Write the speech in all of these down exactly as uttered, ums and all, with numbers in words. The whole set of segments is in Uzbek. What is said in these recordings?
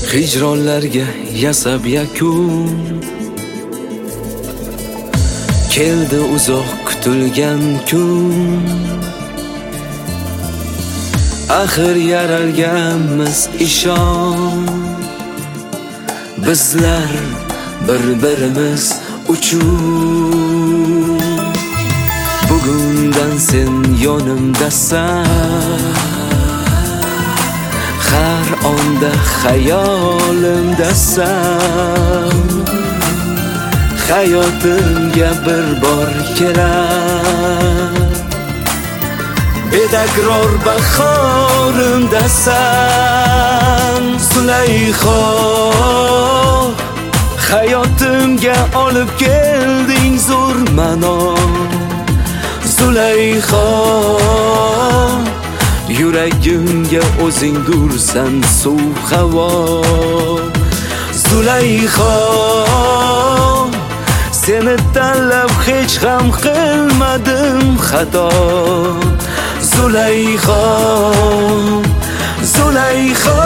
Hijronlarga yasab yakun, keldi uzoq kutilgan kun. Axir yaralganmiz ishon, bizlar bir-birimiz uchun. Bugundan sen yonimdasan, har onda xayolimdasan. Hayotimga bir bor kelar, bedakror bahorimdasan. Zulayho, hayotimga olib kelding zo'r ma'no. Zulayho, yuragimga o'zing dursan suv havo. Zulayho, seni tanlab hech ham qilmadim xato. Zulayho, Zulayho.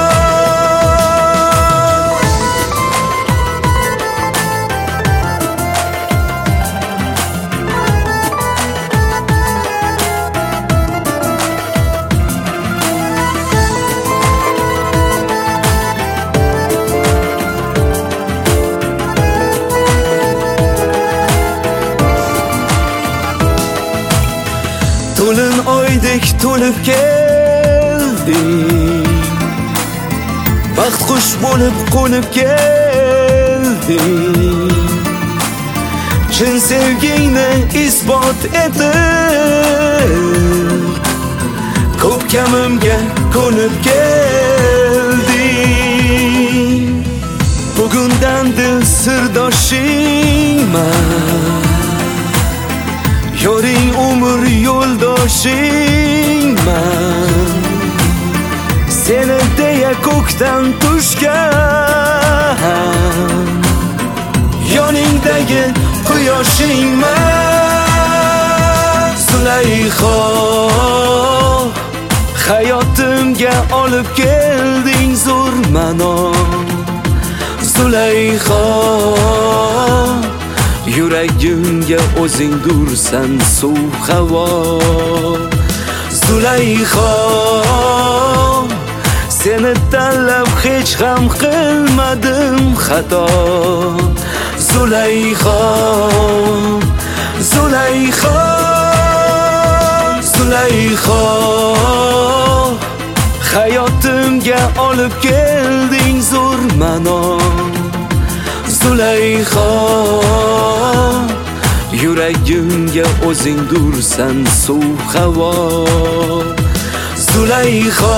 To'lin oydek to'lib kelding, baxt qush bo'lib qo'nib kelding. Chin sevgingni isbot etib, ko'p kamimga ko'nib kelding. Bugundan dil sirdoshingman, yoring umr yo'ldoshingman. Seni deya ko'kdan tushgan, yoningdagi quyoshingman. Zulayho, hayotimga olib kelding zo'r ma'no. Zulayho, yuragimga o'zing dursan suv havo. Zulayho, seni tanlab hech ham qilmadim xato. Zulayho, Zulayho, Zulayho, hayotimga olib kelding zo'r ma'no. Zulayho, yuragimga o'zing dursan suv havo. Zulayho,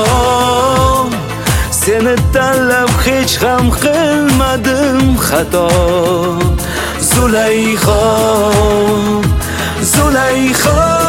seni tanlab hech ham qilmadim xato. Zulayho, Zulayho.